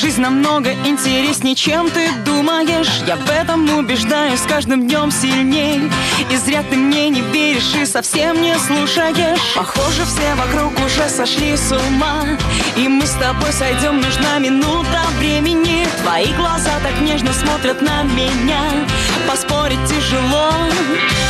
жизнь намного интереснее, чем ты думаешь. Я в этом убеждаюсь с каждым днем сильней. И зря ты мне не веришь и совсем не слушаешь. Похоже, все вокруг уже сошли с ума, и мы с тобой сойдем, нужна минута времени. Твои глаза так нежно смотрят на меня, поспорить тяжело.